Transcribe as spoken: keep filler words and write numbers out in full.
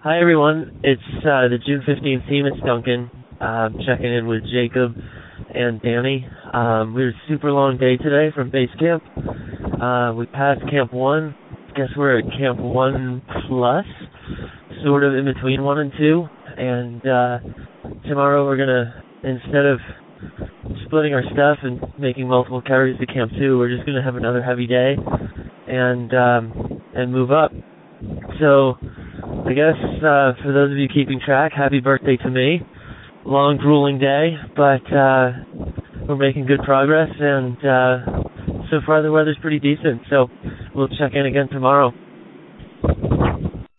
Hi everyone, it's uh, the June fifteenth team. It's Duncan, um, checking in with Jacob and Danny. Um, we had a super long day today from base camp. Uh, we passed Camp one. Guess we're at Camp one plus, sort of in between one and two. And uh, tomorrow we're gonna, instead of splitting our stuff and making multiple carries to Camp two, we're just gonna have another heavy day and um, and move up. So I guess uh, for those of you keeping track, happy birthday to me. Long, grueling day, but uh, we're making good progress, and uh, so far the weather's pretty decent, so we'll check in again tomorrow.